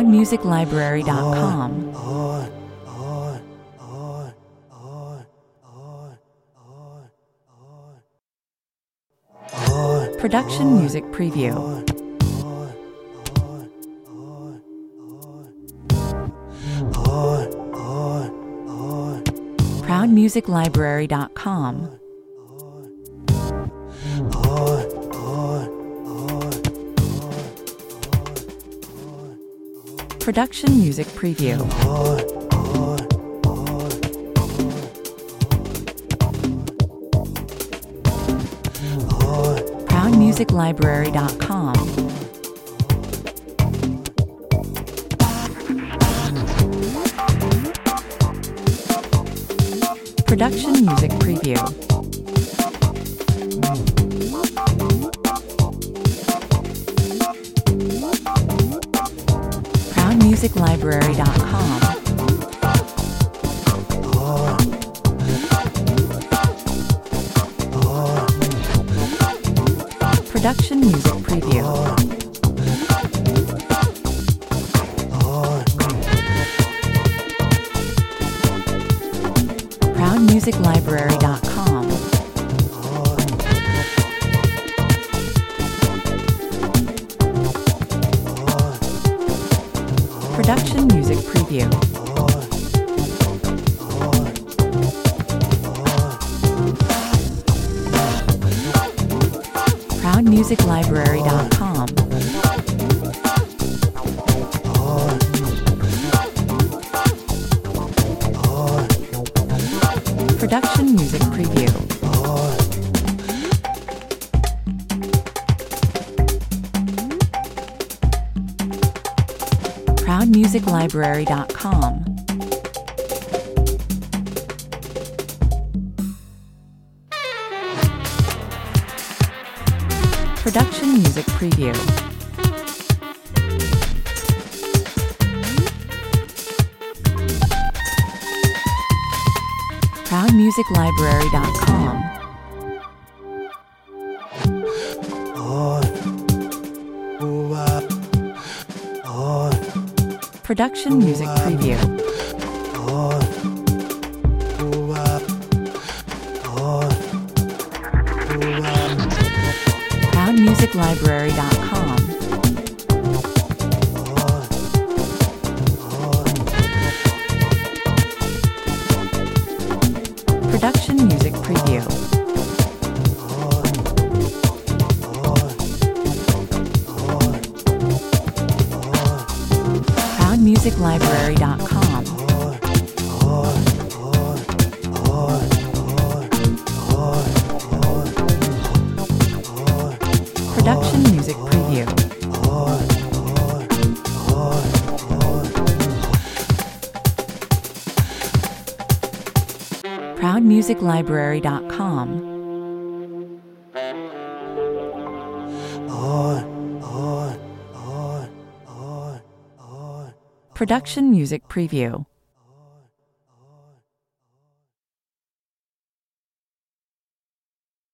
ProudMusicLibrary.com. Production Music Preview. ProudMusicLibrary.com. Production Music Preview. ProudMusicLibrary.com. Production Music Preview. ProudMusicLibrary.com. Production Music Preview. ProudMusicLibrary.com. Production Music Preview. ProudMusicLibrary.com. Production Music Preview. ProudMusicLibrary.com. Production Music Preview. ProudMusicLibrary.com. Production Music Preview. ProudMusicLibrary.com. Production Music Preview. ProudMusicLibrary.com. Production Music Preview. ProudMusicLibrary.com. Production Music Preview.